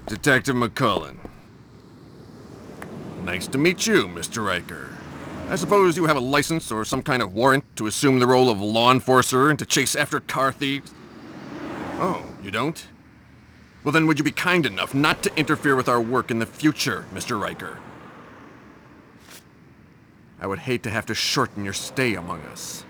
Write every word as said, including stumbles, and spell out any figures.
Detective McCullen. Nice to meet you, Mister Riker. I suppose you have a license or some kind of warrant to assume the role of law enforcer and to chase after car thieves? Oh, you don't? Well then, would you be kind enough not to interfere with our work in the future, Mister Riker? I would hate to have to shorten your stay among us.